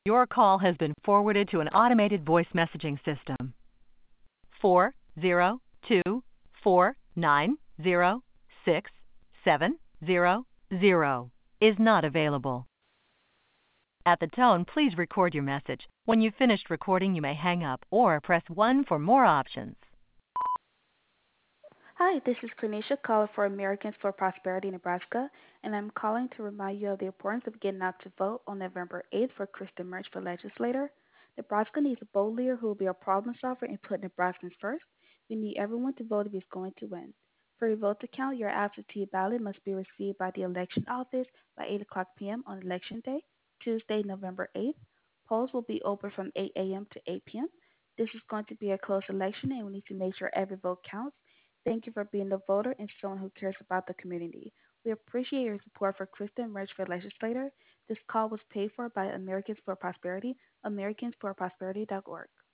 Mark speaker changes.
Speaker 1: Your call has been forwarded to an automated voice messaging system. 402-490-6700 is not available. At the tone, please record your message. When you've finished recording, you may hang up or press 1 for more options.
Speaker 2: Hi, this is Cornelia calling for Americans for Prosperity Nebraska, and I'm calling to remind you of the importance of getting out to vote on November 8th for Kristen Merch for legislator. Nebraska needs a bold leader who will be a problem solver and put Nebraskans first. We need everyone to vote if he's going to win. For your vote to count, your absentee ballot must be received by the election office by 8 o'clock p.m. on Election Day, Tuesday, November 8th. Polls will be open from 8 a.m. to 8 p.m. This is going to be a close election, and we need to make sure every vote counts. Thank you for being a voter and someone who cares about the community. We appreciate your support for Kristen Merch for legislator. This call was paid for by Americans for Prosperity, americansforprosperity.org.